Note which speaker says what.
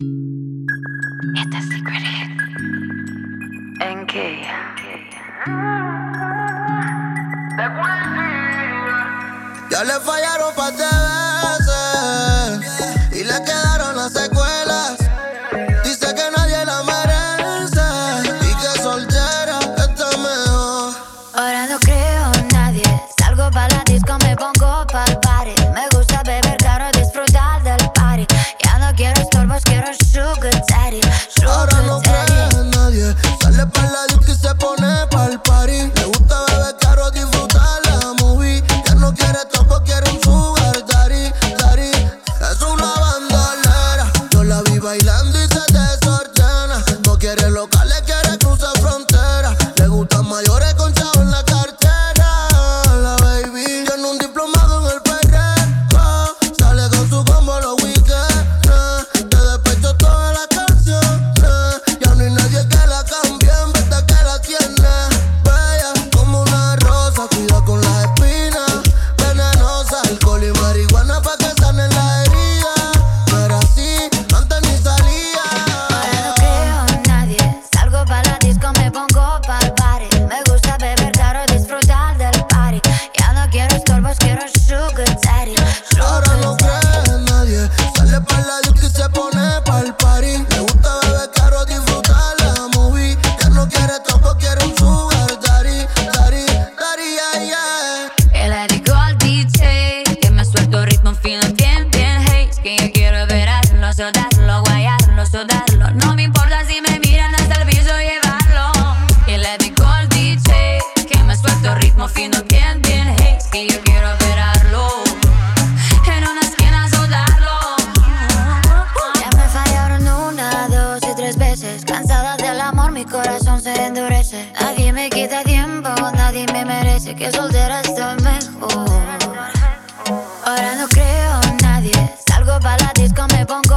Speaker 1: Este es Secret Hit. ¿En qué?
Speaker 2: Ya le fallaron par de veces y le quedaron las secuelas. Dice que nadie la merece y que soltera está mejor.
Speaker 1: Ahora no creo en nadie. Salgo pa' la disco, me pongo pa'l party. Me gusta beber claro, disfrutar del party. Ya no quiero estorbos, quiero sugar daddy.
Speaker 2: Ahora no cree en nadie. Sale pa' la disco y se pone pa'l party. Le gusta beber claro, disfrutar la movie. Ya no quiere topo, quiere un sugar daddy, daddy. Es una bandolera. Yo la vi bailando y se desordena. No quiere locales, quiere cruzar frontera. Le gustan mayores con chavo en la cartera. La baby tiene un diplomado en el perreo. Sale con su combo los weekends. Te despecho todas las canciones. Ya no hay nadie que la cambie en vez de que la tiene. Bella como una rosa, cuida con las espinas. Venenosa, alcohol y marihuana pa' que sanen la herida. No era así, antes ni salía.
Speaker 1: Ahora no creo en nadie. Salgo pa' la disco, me pongo pa'l party. Me gusta beber claro, disfrutar del party. Ya no quiero estorbos, quiero sugar daddy.
Speaker 2: Ahora no cree en nadie. Sale pa' la disco y se pone pa'l party. Le gusta beber caro, disfrutar la movie. Ya no quiere topo, quiere un sugar daddy, daddy, daddy, yeah, yeah.
Speaker 1: Y le digo al DJ que me suelto ritmo fino, bien, bien, hey. Es que yo quiero verarlo, soltarlo, guayarlo, sudarlo. No me importa si me miran hasta el piso llevarlo. Y le digo al DJ que me suelto ritmo fino, bien, bien, hey. Es que yo quiero verarlo en una esquina, soltarlo. Ya me fallaron una, dos y tres veces. Cansada del amor, mi corazón se endurece. Nadie me quita tiempo, nadie me merece. Que soltera estoy mejor. Ahora no creo en nadie. Salgo pa' la disco, me pongo